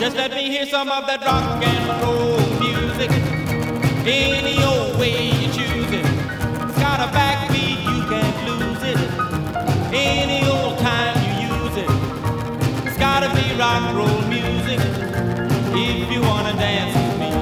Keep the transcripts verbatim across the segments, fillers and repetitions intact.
Just let me hear some of that rock and roll music. Any old way you choose it. It's got a backbeat, you can't lose it. Any old time you use it. It's gotta be rock and roll music. If you wanna dance with me,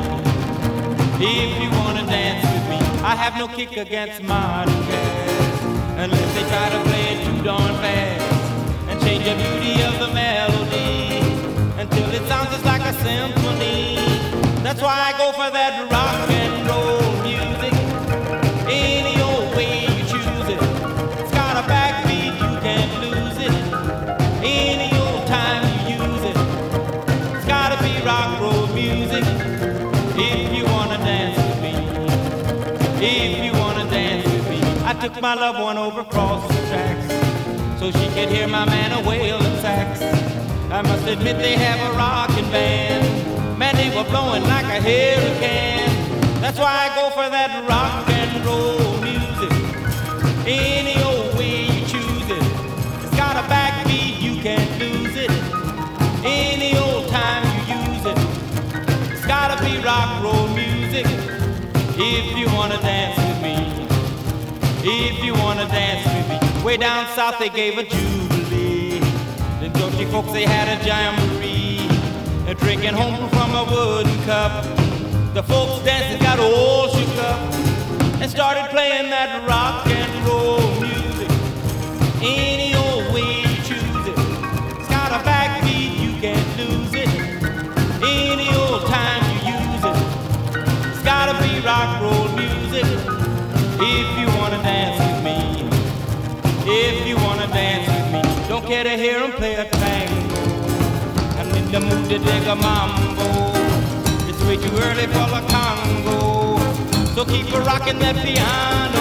if you wanna dance with me, I have no kick against modern jazz, unless they try to play it too darn fast and change the beauty of the melody until it sounds just like a symphony. That's why I go for that rock and roll music. Any old way you choose it. It's got a backbeat, you can't lose it. Any old time you use it. It's gotta be rock and roll music. If you wanna dance with me, if you wanna dance with me. I took my loved one over across the tracks so she could hear my man a wailing sax. I must admit they have a rockin' band. Man, they were blowing like a hurricane. That's why I go for that rock and roll music. Any old way you choose it. It's got a backbeat, you can't lose it. Any old time you use it. It's gotta be rock and roll music. If you wanna dance with me, if you wanna dance with me. Way down south they gave a jubilee. The Georgia folks, they had a jamboree. They're drinking home from a wooden cup. The folks dancing got all shook up and started playing that rock and roll music. Any old way you choose it. It's got a backbeat, you can't lose it. Any old time you use it. It's gotta be rock and roll music. If you wanna dance with me, if you wanna dance with me. Don't care to hear him play a tango. I'm in the mood to dig a mambo. It's way too early for the Congo. So keep a rocking that piano.